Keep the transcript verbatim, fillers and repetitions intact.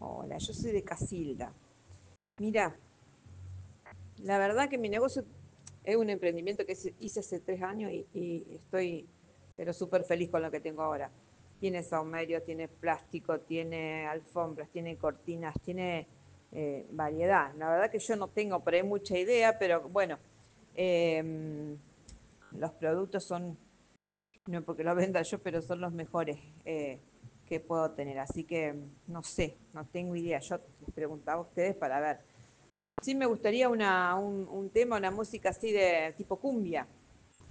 Hola, yo soy de Casilda. Mira, la verdad que mi negocio es un emprendimiento que hice hice hace tres años y, y estoy pero súper feliz con lo que tengo ahora. Tiene saumerio, tiene plástico, tiene alfombras, tiene cortinas, tiene eh, variedad. La verdad que yo no tengo por ahí mucha idea, pero bueno, em, los productos son, no porque los venda yo, pero son los mejores eh, que puedo tener. Así que no sé, no tengo idea. Yo les preguntaba a ustedes para ver. Sí, me gustaría una, un, un tema, una música así de tipo cumbia.